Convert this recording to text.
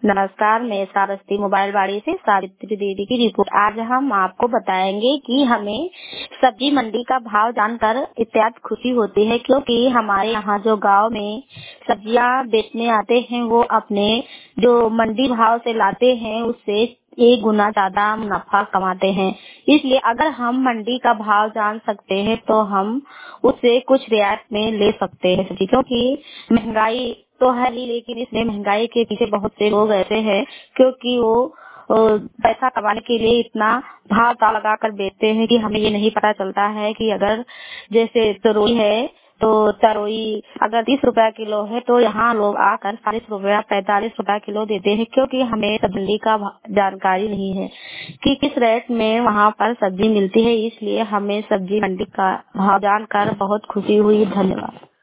नमस्कार, मैं सारस्वती मोबाइल वाड़ी से सावित्री दीदी की रिपोर्ट। आज हम आपको बताएंगे कि हमें सब्जी मंडी का भाव जानकर इत्यादि खुशी होती है, क्योंकि हमारे यहाँ जो गांव में सब्जियां बेचने आते हैं वो अपने जो मंडी भाव से लाते हैं उससे 1 गुना ज्यादा मुनाफा कमाते हैं। इसलिए अगर हम मंडी का भाव जान सकते हैं तो हम उससे कुछ रियायत में ले सकते हैं सब्जी, क्योंकि महंगाई तो है ही, लेकिन इसमें महंगाई के पीछे बहुत से लोग ऐसे हैं क्योंकि वो पैसा कमाने के लिए इतना भाव ताव लगा कर बेचते हैं कि हमें ये नहीं पता चलता है कि अगर जैसे तरोई है तो तरोई अगर 30 रुपया किलो है तो यहाँ लोग आकर 40 रुपया 45 रुपया किलो देते हैं, क्योंकि हमें सब्जी का जानकारी नहीं है कि किस रेट में वहाँ पर सब्जी मिलती है। इसलिए हमें सब्जी मंडी का भाव जानकर बहुत खुशी हुई। धन्यवाद।